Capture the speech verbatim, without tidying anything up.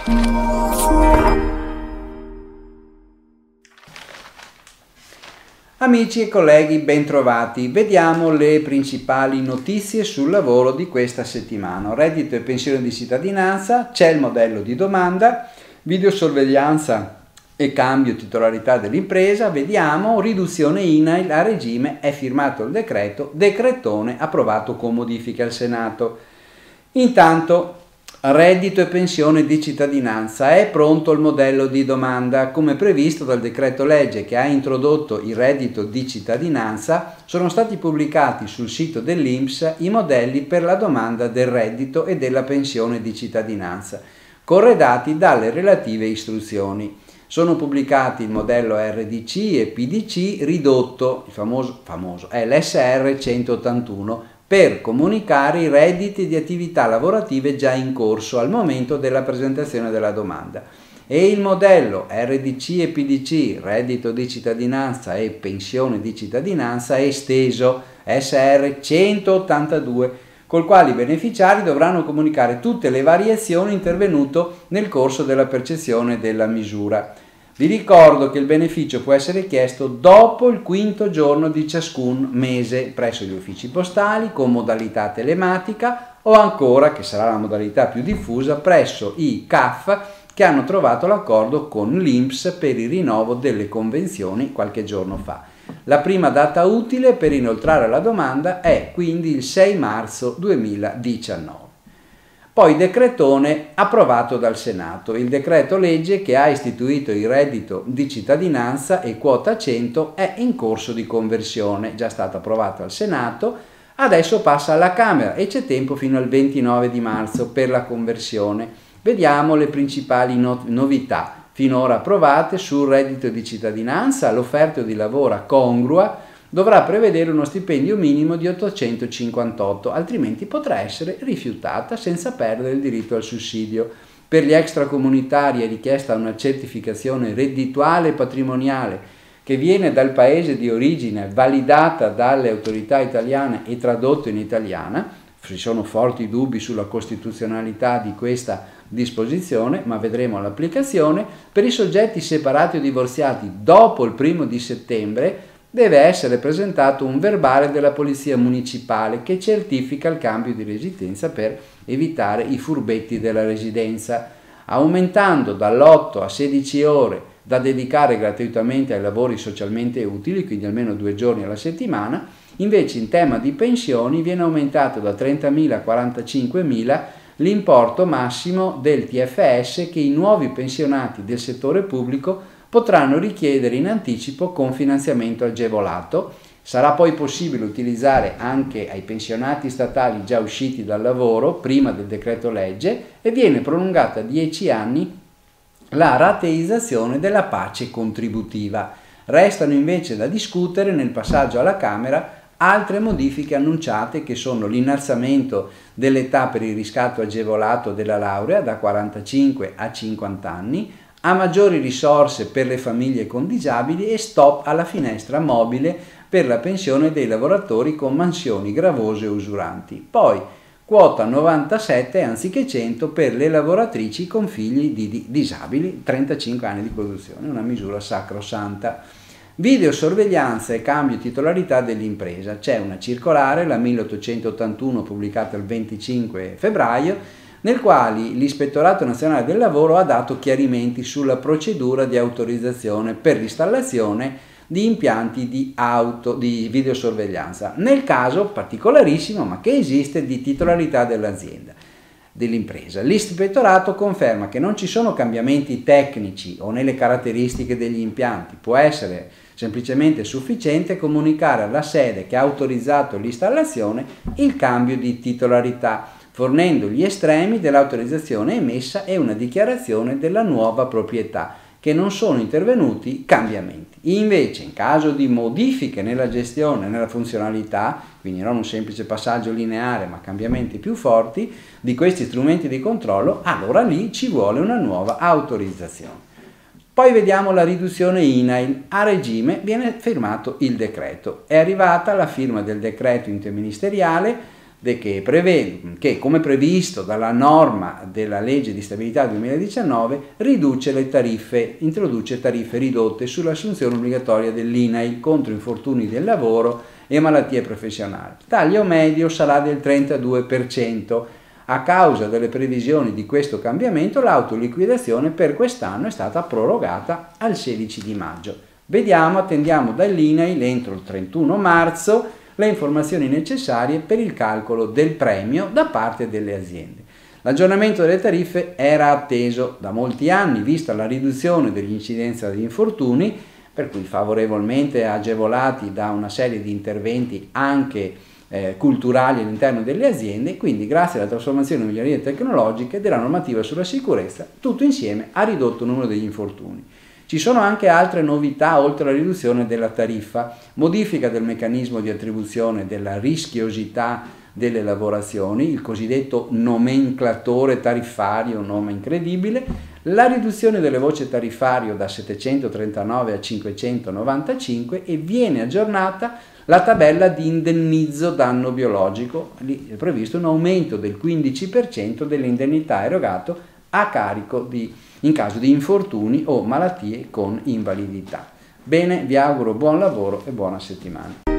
Amici e colleghi, bentrovati. Vediamo le principali notizie sul lavoro di questa settimana. Reddito e pensione di cittadinanza, c'è il modello di domanda, videosorveglianza e cambio titolarità dell'impresa, vediamo riduzione I N A I L a regime, è firmato il decreto, decretone approvato con modifiche al Senato. Intanto reddito e pensione di cittadinanza, è pronto il modello di domanda. Come previsto dal decreto legge che ha introdotto il reddito di cittadinanza, sono stati pubblicati sul sito dell'I N P S i modelli per la domanda del reddito e della pensione di cittadinanza, corredati dalle relative istruzioni. Sono pubblicati il modello R D C e P D C ridotto, il famoso, famoso L S R centottantuno, per comunicare i redditi di attività lavorative già in corso al momento della presentazione della domanda, e il modello R D C e P D C, reddito di cittadinanza e pensione di cittadinanza, esteso S R centottantadue, col quale i beneficiari dovranno comunicare tutte le variazioni intervenute nel corso della percezione della misura. Vi ricordo che il beneficio può essere chiesto dopo il quinto giorno di ciascun mese presso gli uffici postali con modalità telematica, o ancora, che sarà la modalità più diffusa, presso i C A F che hanno trovato l'accordo con l'I N P S per il rinnovo delle convenzioni qualche giorno fa. La prima data utile per inoltrare la domanda è quindi il sei marzo duemiladiciannove. Poi decretone approvato dal Senato, il decreto legge che ha istituito il reddito di cittadinanza e quota cento è in corso di conversione, già stato approvato al Senato, adesso passa alla Camera e c'è tempo fino al ventinove di marzo per la conversione. Vediamo le principali no- novità finora approvate sul reddito di cittadinanza. L'offerta di lavoro congrua dovrà prevedere uno stipendio minimo di ottocentocinquantotto, altrimenti potrà essere rifiutata senza perdere il diritto al sussidio. Per gli extracomunitari è richiesta una certificazione reddituale e patrimoniale che viene dal paese di origine, validata dalle autorità italiane e tradotto in italiana. Ci sono forti dubbi sulla costituzionalità di questa disposizione, ma vedremo l'applicazione. Per i soggetti separati o divorziati dopo il primo di settembre deve essere presentato un verbale della Polizia Municipale che certifica il cambio di residenza per evitare i furbetti della residenza, aumentando dall'otto a sedici ore da dedicare gratuitamente ai lavori socialmente utili, quindi almeno due giorni alla settimana. Invece in tema di pensioni viene aumentato da trentamila a quarantacinquemila l'importo massimo del T F S che i nuovi pensionati del settore pubblico potranno richiedere in anticipo con finanziamento agevolato. Sarà poi possibile utilizzare anche ai pensionati statali già usciti dal lavoro prima del decreto legge, e viene prolungata a dieci anni la rateizzazione della pace contributiva. Restano invece da discutere nel passaggio alla Camera altre modifiche annunciate, che sono l'innalzamento dell'età per il riscatto agevolato della laurea da quarantacinque a cinquanta anni, a maggiori risorse per le famiglie con disabili e stop alla finestra mobile per la pensione dei lavoratori con mansioni gravose e usuranti. Poi quota novantasette anziché cento per le lavoratrici con figli di disabili, trentacinque anni di produzione, una misura sacrosanta. Videosorveglianza e cambio titolarità dell'impresa. C'è una circolare, la milleottocentottantuno, pubblicata il venticinque febbraio, nel quale l'Ispettorato Nazionale del Lavoro ha dato chiarimenti sulla procedura di autorizzazione per l'installazione di impianti di, auto, di videosorveglianza, nel caso particolarissimo, ma che esiste, di titolarità dell'azienda, dell'impresa. L'Ispettorato conferma che non ci sono cambiamenti tecnici o nelle caratteristiche degli impianti, può essere semplicemente sufficiente comunicare alla sede che ha autorizzato l'installazione il cambio di titolarità, fornendo gli estremi dell'autorizzazione emessa e una dichiarazione della nuova proprietà, che non sono intervenuti cambiamenti. Invece, in caso di modifiche nella gestione, nella funzionalità, quindi non un semplice passaggio lineare, ma cambiamenti più forti di questi strumenti di controllo, allora lì ci vuole una nuova autorizzazione. Poi vediamo la riduzione I N A I L. A regime viene firmato il decreto. È arrivata la firma del decreto interministeriale che prevede che, come previsto dalla norma della legge di stabilità duemiladiciannove, riduce le tariffe, introduce tariffe ridotte sull'assunzione obbligatoria dell'I N A I L contro infortuni del lavoro e malattie professionali. Il taglio medio sarà del trentadue per cento. A causa delle previsioni di questo cambiamento, l'autoliquidazione per quest'anno è stata prorogata al sedici di maggio. Vediamo, attendiamo dall'I N A I L entro il trentuno marzo le informazioni necessarie per il calcolo del premio da parte delle aziende. L'aggiornamento delle tariffe era atteso da molti anni, vista la riduzione dell'incidenza degli infortuni, per cui favorevolmente agevolati da una serie di interventi anche eh, culturali all'interno delle aziende. Quindi, grazie alla trasformazione migliorie tecnologiche della normativa sulla sicurezza, tutto insieme ha ridotto il numero degli infortuni. Ci sono anche altre novità oltre alla riduzione della tariffa: modifica del meccanismo di attribuzione della rischiosità delle lavorazioni, il cosiddetto nomenclatore tariffario, nome incredibile, la riduzione delle voci tariffario da settecentotrentanove a cinquecentonovantacinque, e viene aggiornata la tabella di indennizzo danno biologico. Lì è previsto un aumento del quindici per cento delle indennità erogate a carico di in caso di infortuni o malattie con invalidità. Bene, vi auguro buon lavoro e buona settimana.